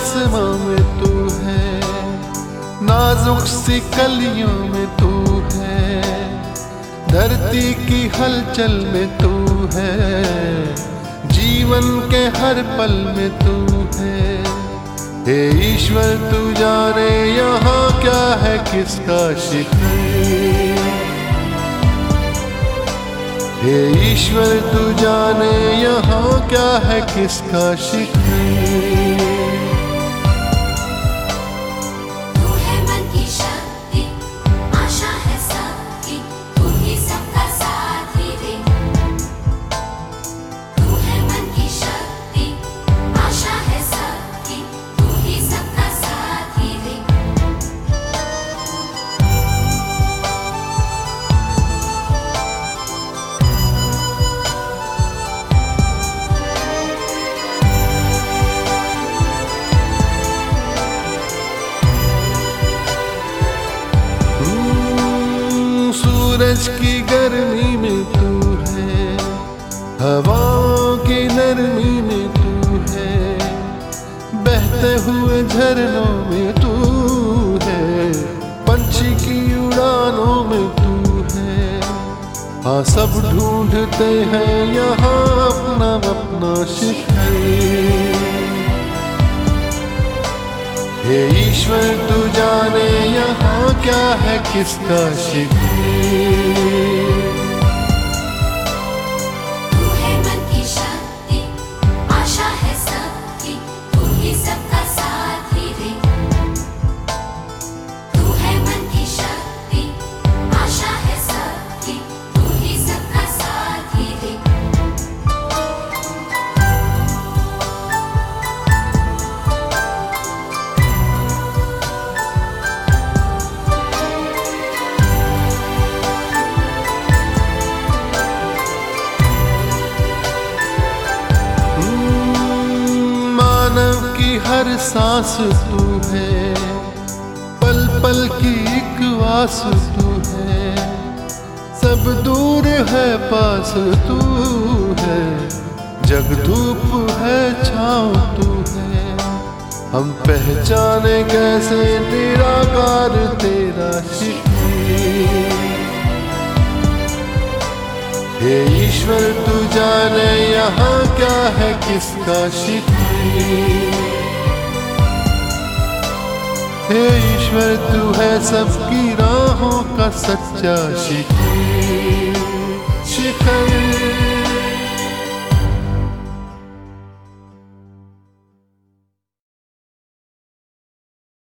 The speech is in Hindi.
आसमां में तू है, नाजुक सी कलियों में तू है, धरती की हलचल में तू है, जीवन के हर पल में तू है। हे ईश्वर तू जाने यहाँ क्या है किसका शिखर, हे ईश्वर तू जाने यहाँ क्या है किसका शिखर। तू है मन की शक्ति, आशा है सबकी, तू ही सबका साथी रे। तू है मन की शक्ति, आशा है सबकी, तू ही सबका साथी रे। सूरज की गर्मी में तू है, हवाओं की नरमी में तू है, बहते हुए झरनों में तू है, पंछी की उड़ानों में तू है। हाँ सब ढूंढते हैं यहाँ अपना अपना शिखर। हे ईश्वर तू जाने यहाँ क्या है किसका शिखर। तू है मन की शक्ति, आशा है सबकी, तू ही सबका साथी रे। तू है मन की शक्ति, आशा है सबकी, तू ही सबका साथी रे। मानव की हर सांस तू है, पल पल की एक आस तू है, सब दूर है पास तू है, जग धूप है छाँव तू है। हम पहचाने कैसे तेरा कार तेरा शिखर। हे ईश्वर तू जाने यहाँ क्या है किसका शिखर। हे ईश्वर तू है सबकी राहों का सच्चा शिखर।